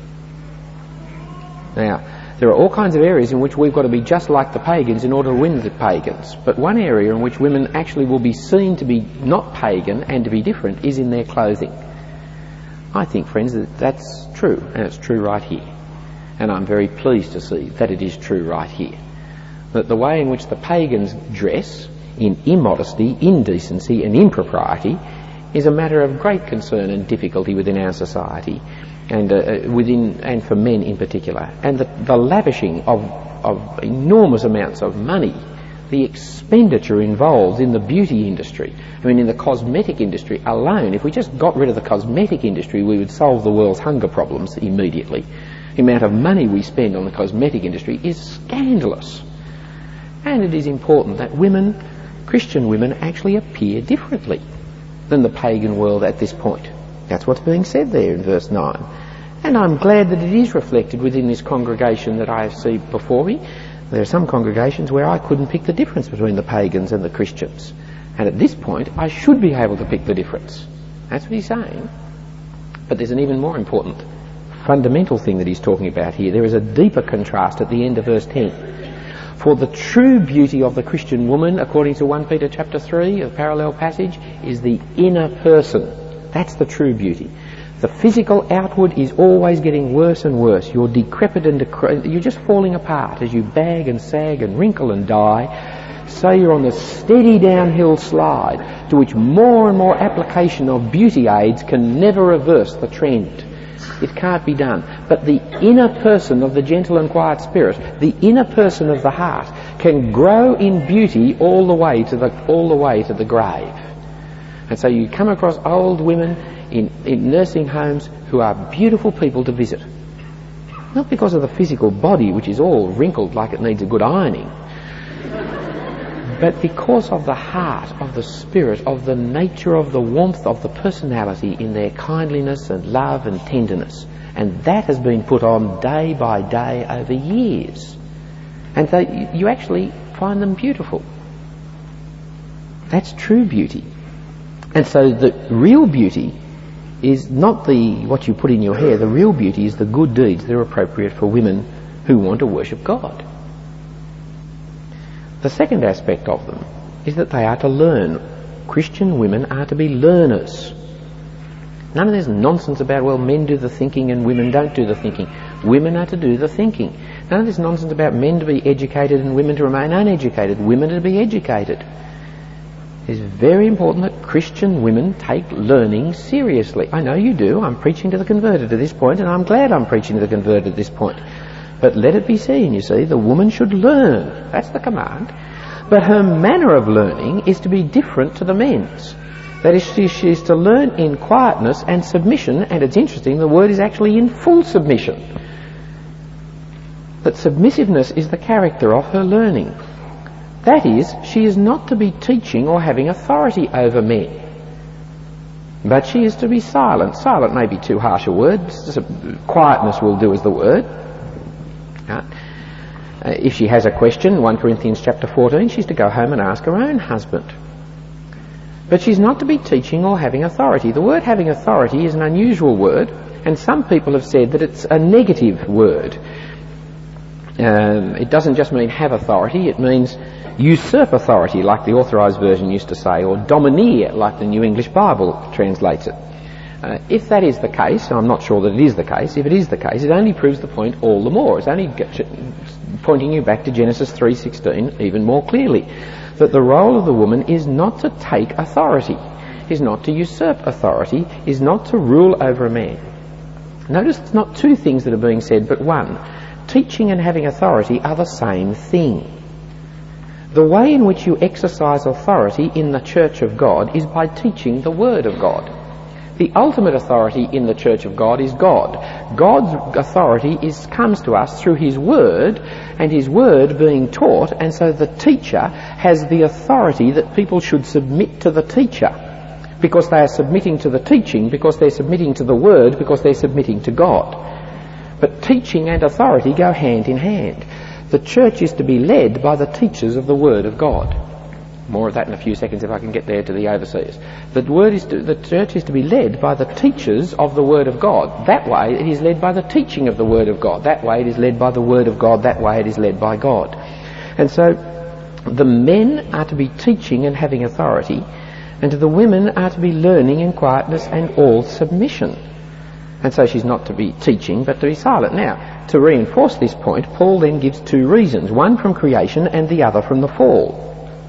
Now, there are all kinds of areas in which we've got to be just like the pagans in order to win the pagans. But one area in which women actually will be seen to be not pagan and to be different is in their clothing. I think, friends, that that's true, and it's true right here. And I'm very pleased to see that it is true right here. That the way in which the pagans dress, in immodesty, indecency and impropriety, is a matter of great concern and difficulty within our society, and for men in particular. And the lavishing of enormous amounts of money, the expenditure involved in the beauty industry. I mean, in the cosmetic industry alone, if we just got rid of the cosmetic industry, we would solve the world's hunger problems immediately. The amount of money we spend on the cosmetic industry is scandalous. And it is important that women, Christian women, actually appear differently than the pagan world at this point. That's what's being said there in verse 9. And I'm glad that it is reflected within this congregation that I see before me. There are some congregations where I couldn't pick the difference between the pagans and the Christians. And at this point, I should be able to pick the difference. That's what he's saying. But there's an even more important, fundamental thing that he's talking about here. There is a deeper contrast at the end of verse 10. For the true beauty of the Christian woman, according to 1 Peter chapter 3, a parallel passage, is the inner person. That's the true beauty. The physical outward is always getting worse and worse. You're decrepit and you're just falling apart as you bag and sag and wrinkle and die. So you're on the steady downhill slide to which more and more application of beauty aids can never reverse the trend. It can't be done. But the inner person of the gentle and quiet spirit, the inner person of the heart, can grow in beauty all the way to the grave. And so you come across old women in nursing homes who are beautiful people to visit. Not because of the physical body, which is all wrinkled like it needs a good ironing, but because of the heart, of the spirit, of the nature, of the warmth, of the personality in their kindliness and love and tenderness. And that has been put on day by day over years. And so you actually find them beautiful. That's true beauty. And so the real beauty is not what you put in your hair. The real beauty is the good deeds that are appropriate for women who want to worship God. The second aspect of them is that they are to learn. Christian women are to be learners. None of this nonsense about, well, men do the thinking and women don't do the thinking. Women are to do the thinking. None of this nonsense about men to be educated and women to remain uneducated. Women are to be educated. It's very important that Christian women take learning seriously. I know you do. I'm preaching to the converted at this point, and I'm glad I'm preaching to the converted at this point. But let it be seen, you see, the woman should learn. That's the command. But her manner of learning is to be different to the men's. That is, she is to learn in quietness and submission, and it's interesting, the word is actually in full submission. That submissiveness is the character of her learning. That is, she is not to be teaching or having authority over men. But she is to be silent. Silent may be too harsh a word. Quietness will do as the word. If she has a question, 1 Corinthians chapter 14, she's to go home and ask her own husband. But she's not to be teaching or having authority. The word having authority is an unusual word, and some people have said that it's a negative word. It doesn't just mean have authority, it means usurp authority, like the Authorised Version used to say, or domineer, like the New English Bible translates it. If that is the case, and I'm not sure that it is the case, if it is the case, it only proves the point all the more. It's only pointing you back to Genesis 3:16 even more clearly, that the role of the woman is not to take authority, is not to usurp authority, is not to rule over a man. Notice it's not two things that are being said, but one. Teaching and having authority are the same thing. The way in which you exercise authority in the Church of God is by teaching the Word of God. The ultimate authority in the Church of God is God. God's authority comes to us through His Word, and His Word being taught, and so the teacher has the authority that people should submit to the teacher, because they are submitting to the teaching, because they're submitting to the Word, because they're submitting to God. But teaching and authority go hand in hand. The church is to be led by the teachers of the Word of God. More of that in a few seconds if I can get there to the overseers. The church is to be led by the teachers of the Word of God. That way it is led by the teaching of the Word of God. That way it is led by the Word of God. That way it is led by God. And so the men are to be teaching and having authority, and the women are to be learning in quietness and all submission. And so she's not to be teaching, but to be silent. Now, to reinforce this point, Paul then gives two reasons, one from creation and the other from the fall.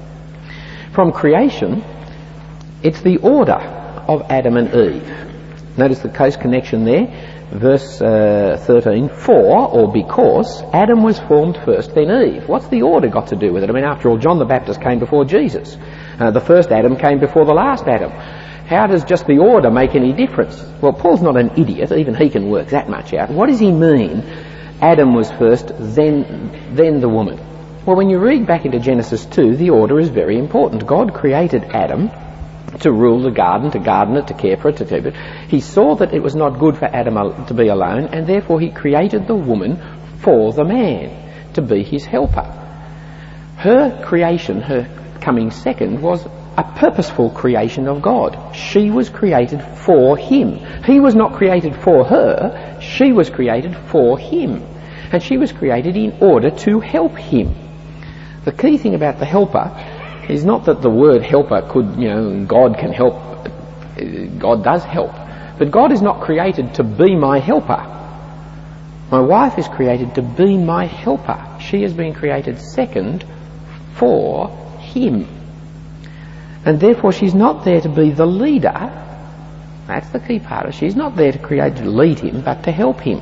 From creation, it's the order of Adam and Eve. Notice the close connection there, verse 13, for, or because, Adam was formed first, then Eve. What's the order got to do with it? I mean, after all, John the Baptist came before Jesus. The first Adam came before the last Adam. How does just the order make any difference? Well, Paul's not an idiot. Even he can work that much out. What does he mean? Adam was first, then the woman. Well, when you read back into Genesis 2, the order is very important. God created Adam to rule the garden, to garden it, to care for it, to keep it. He saw that it was not good for Adam to be alone, and therefore he created the woman for the man, to be his helper. Her creation, her coming second, was a purposeful creation of God. She was created for him. He was not created for her. She was created for him. And she was created in order to help him. The key thing about the helper is not that the word helper could, God can help. God does help. But God is not created to be my helper. My wife is created to be my helper. She has been created second for him. And therefore she's not there to be the leader. That's the key part of it. She's not there to lead him, but to help him.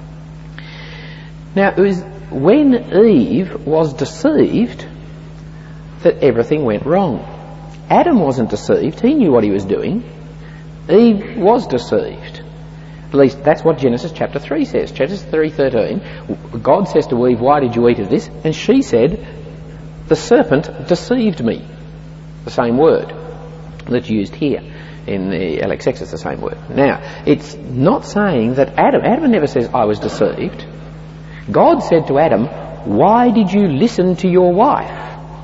Now, it was when Eve was deceived that everything went wrong. Adam wasn't deceived. He knew what he was doing. Eve was deceived. At least that's what Genesis chapter 3 says. Genesis 3:13, God says to Eve, why did you eat of this? And she said, the serpent deceived me. The same word that's used here in the LXX is the same word. Now, it's not saying that Adam never says, I was deceived. God said to Adam, why did you listen to your wife?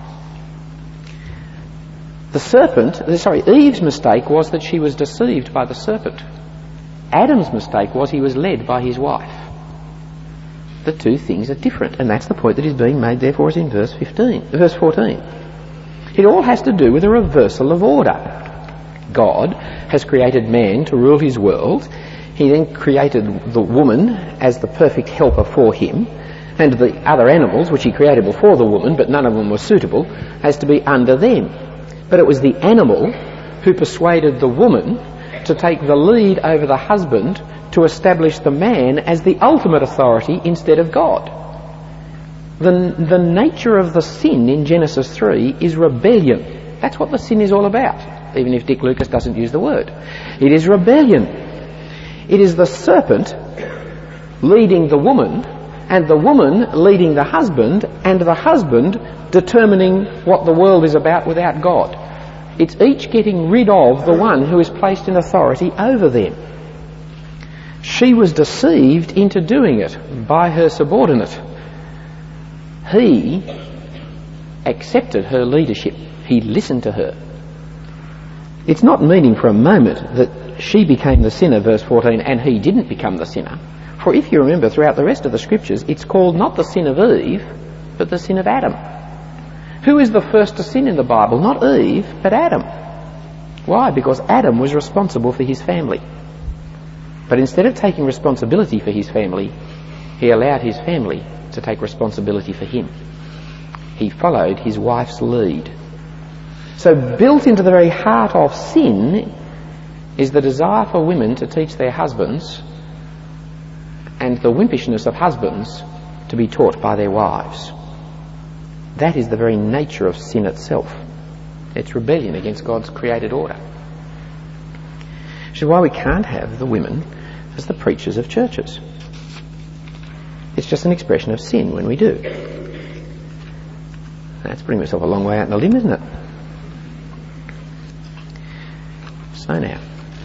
Eve's mistake was that she was deceived by the serpent. Adam's mistake was he was led by his wife. The two things are different, and that's the point that is being made there for us in verse 14. It all has to do with a reversal of order. God has created man to rule his world. He then created the woman as the perfect helper for him, and the other animals, which he created before the woman, but none of them were suitable, as to be under them. But it was the animal who persuaded the woman to take the lead over the husband to establish the man as the ultimate authority instead of God. The nature of the sin in Genesis 3 is rebellion. That's what the sin is all about, even if Dick Lucas doesn't use the word. It is rebellion. It is the serpent leading the woman, and the woman leading the husband, and the husband determining what the world is about without God. It's each getting rid of the one who is placed in authority over them. She was deceived into doing it by her subordinate. He accepted her leadership. He listened to her. It's not meaning for a moment that she became the sinner, verse 14, and he didn't become the sinner. For if you remember throughout the rest of the scriptures, it's called not the sin of Eve, but the sin of Adam. Who is the first to sin in the Bible? Not Eve, but Adam. Why? Because Adam was responsible for his family. But instead of taking responsibility for his family, he allowed his family to take responsibility for him. He followed his wife's lead. So built into the very heart of sin is the desire for women to teach their husbands and the wimpishness of husbands to be taught by their wives. That is the very nature of sin itself. It's rebellion against God's created order. Which is why we can't have the women as the preachers of churches. It's just an expression of sin when we do. That's putting myself a long way out on a limb, isn't it? So now,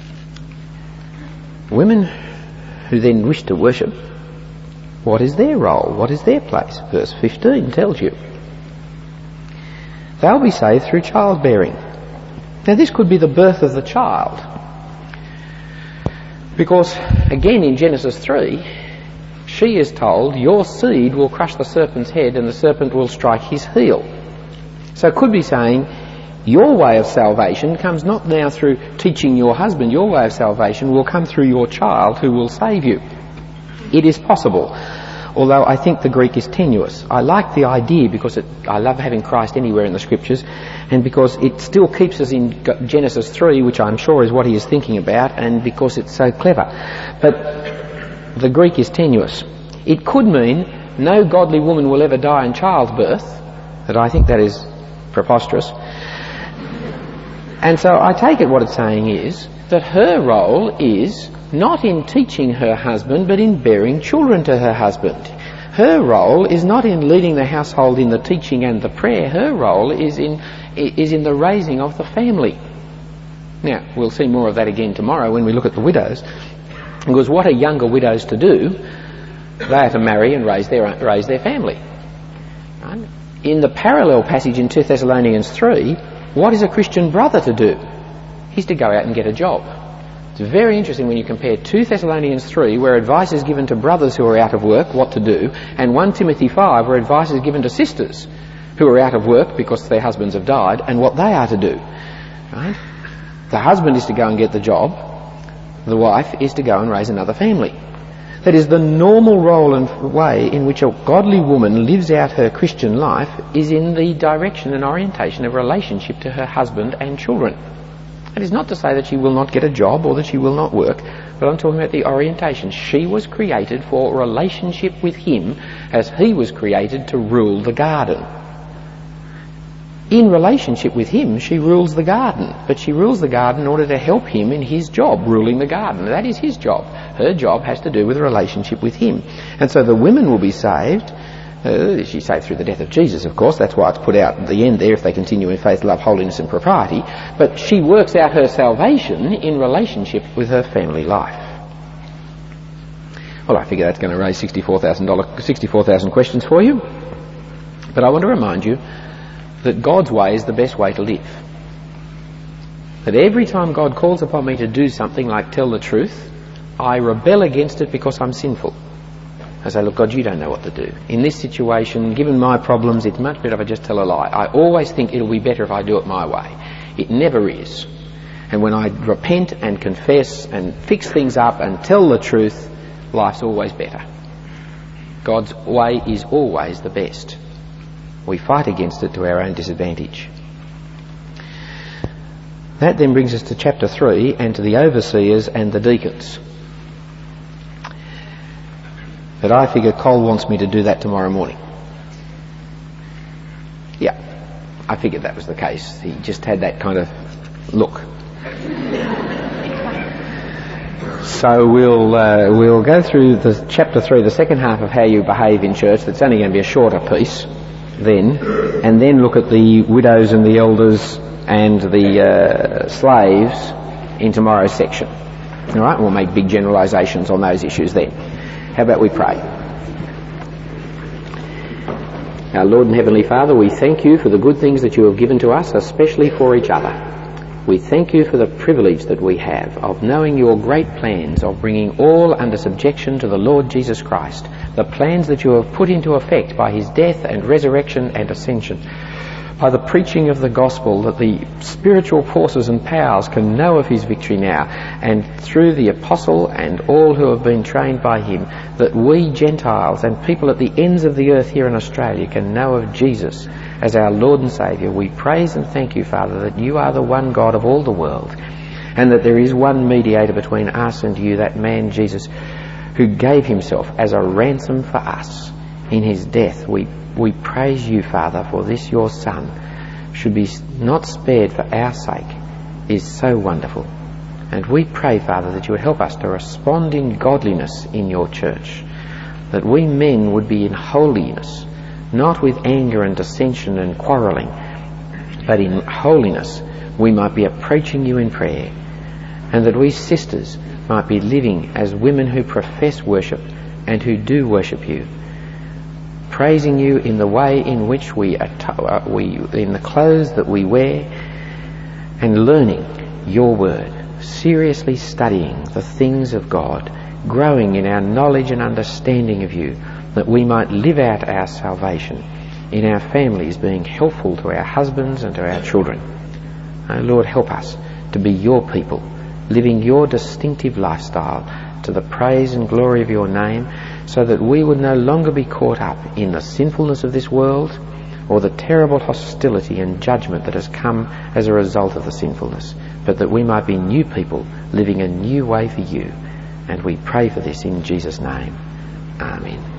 women who then wish to worship, what is their role? What is their place? Verse 15 tells you. They'll be saved through childbearing. Now this could be the birth of the child. Because, again in Genesis 3, she is told, your seed will crush the serpent's head and the serpent will strike his heel. So it could be saying, your way of salvation comes not now through teaching your husband. Your way of salvation will come through your child who will save you. It is possible. Although I think the Greek is tenuous. I like the idea because I love having Christ anywhere in the Scriptures, and because it still keeps us in Genesis 3, which I'm sure is what he is thinking about, and because it's so clever. But the Greek is tenuous. It could mean no godly woman will ever die in childbirth, but I think that is preposterous. And so I take it what it's saying is that her role is not in teaching her husband, but in bearing children to her husband. Her role is not in leading the household in the teaching and the prayer. Her role is in the raising of the family. Now, we'll see more of that again tomorrow when we look at the widows. Because what are younger widows to do? They are to marry and raise their family. Right? In the parallel passage in 2 Thessalonians 3, what is a Christian brother to do? He's to go out and get a job. It's very interesting when you compare 2 Thessalonians 3, where advice is given to brothers who are out of work, what to do, and 1 Timothy 5, where advice is given to sisters who are out of work because their husbands have died, and what they are to do. Right? The husband is to go and get the job. The wife is to go and raise another family. That is, the normal role and way in which a godly woman lives out her Christian life is in the direction and orientation of relationship to her husband and children. That is not to say that she will not get a job or that she will not work, but I'm talking about the orientation. She was created for relationship with him as he was created to rule the garden. In relationship with him, she rules the garden, but she rules the garden in order to help him in his job, ruling the garden. That is his job. Her job has to do with a relationship with him. And so the women will be saved. She's saved through the death of Jesus, of course. That's why it's put out at the end there, if they continue in faith, love, holiness and propriety. But she works out her salvation in relationship with her family life. Well, I figure that's going to raise 64,000 questions for you. But I want to remind you that God's way is the best way to live. That every time God calls upon me to do something like tell the truth, I rebel against it because I'm sinful. I say, look, God, you don't know what to do. In this situation, given my problems, it's much better if I just tell a lie. I always think it'll be better if I do it my way. It never is. And when I repent and confess and fix things up and tell the truth, life's always better. God's way is always the best. We fight against it to our own disadvantage. That then brings us to chapter 3 and to the overseers and the deacons. But I figure Cole wants me to do that tomorrow morning. Yeah, I figured that was the case. He just had that kind of look. So we'll go through the chapter 3, the second half of how you behave in church. That's only going to be a shorter piece then, and then look at the widows and the elders and the slaves in tomorrow's section. All right, we'll make big generalisations on those issues then. How about we pray? Our Lord and Heavenly Father, we thank you for the good things that you have given to us, especially for each other. We thank you for the privilege that we have of knowing your great plans of bringing all under subjection to the Lord Jesus Christ, the plans that you have put into effect by his death and resurrection and ascension. by the preaching of the gospel, that the spiritual forces and powers can know of his victory now, and through the apostle and all who have been trained by him, that we Gentiles and people at the ends of the earth here in Australia can know of Jesus as our Lord and Saviour. We praise and thank you, Father, that you are the one God of all the world, and that there is one mediator between us and you, that man Jesus, who gave himself as a ransom for us in his death. We praise you, Father, for this your Son should be not spared for our sake is so wonderful. And we pray, Father, that you would help us to respond in godliness in your church, that we men would be in holiness, not with anger and dissension and quarrelling, but in holiness we might be approaching you in prayer, and that we sisters might be living as women who profess worship and who do worship you, praising you in the way in which in the clothes that we wear, and learning your word, seriously studying the things of God, growing in our knowledge and understanding of you, that we might live out our salvation in our families, being helpful to our husbands and to our children. Oh Lord, help us to be your people, living your distinctive lifestyle to the praise and glory of your name, so that we would no longer be caught up in the sinfulness of this world or the terrible hostility and judgment that has come as a result of the sinfulness, but that we might be new people living a new way for you. And we pray for this in Jesus' name. Amen.